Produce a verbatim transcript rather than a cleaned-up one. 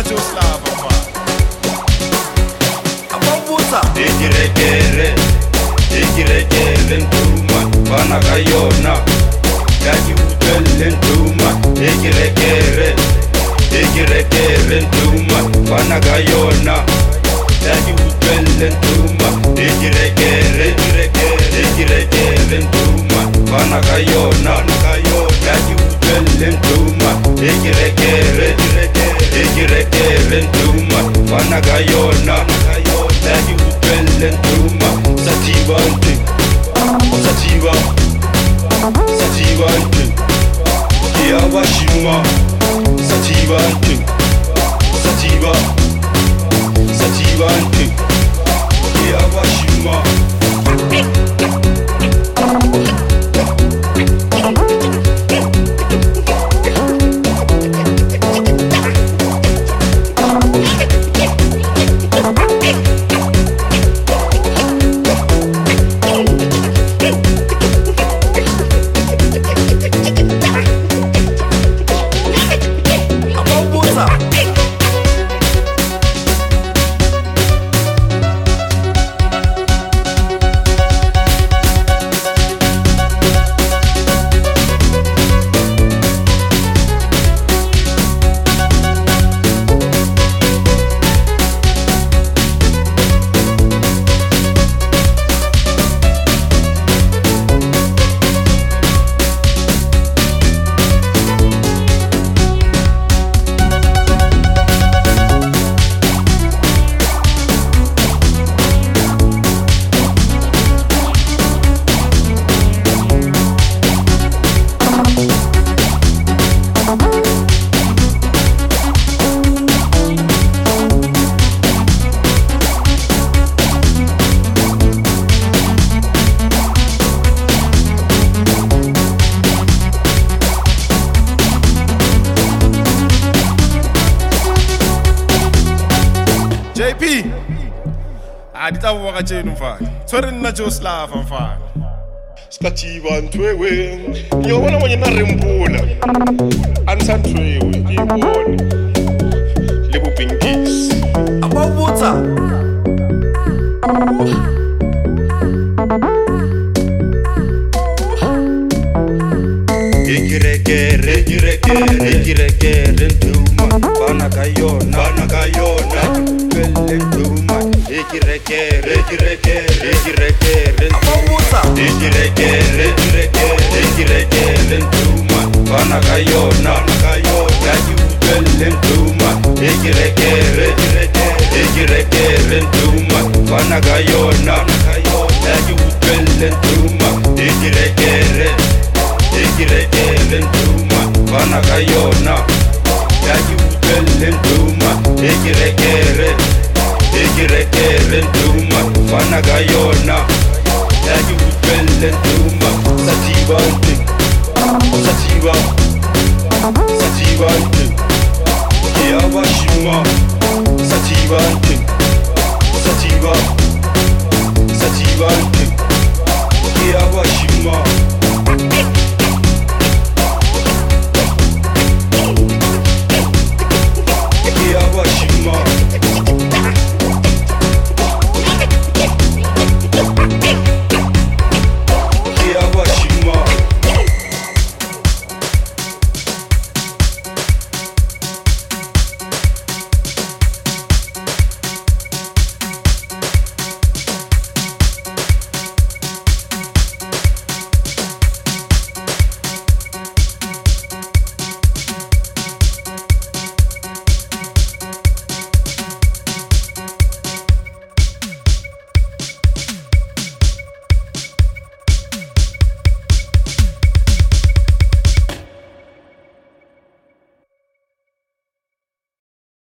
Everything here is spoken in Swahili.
Jugoslava man. Ababuza Ikirekere, ikirekere ntuma Bana kayona, yaki utwele ntuma Ikirekere, ikirekere ntuma Bana kayona, yaki utwele ntuma Ikirekere, ikirekere ntuma Bana kayona, yaki utwele ntuma Ikirekere, ikirekere ntuma Bana kayona, yaki utwele ntuma Sativa nte, sativa, sativa nte Kiyabashima, sativa nte, sativa, sativa nte Kiyabashima. J P Ah, di tabu waka chenu mfani Twere nina Jugoslava mfani Skachiva ntwewe Nyobona mwenye na rembula Ansa ntwewe Nyibone Lebu pingis Ababuza Ikirekere, ikirekere, ikirekere ntuma Bana kayona, bana kayona Utwele ntuma Ikirekere, ikirekere, ikirekere Ababuza Ikirekere, ikirekere, ikirekere ntuma Bana kayona, yaki utwele ntuma Ikirekere, ikirekere ntuma Bana kayona, yaki utwele ntuma Ikirekere, ikirekere ntuma Bana kayona, yaki utwele ntuma Ikirekere, ikirekere ntuma Bana kayona, yaki utwele ntuma Sativa nte,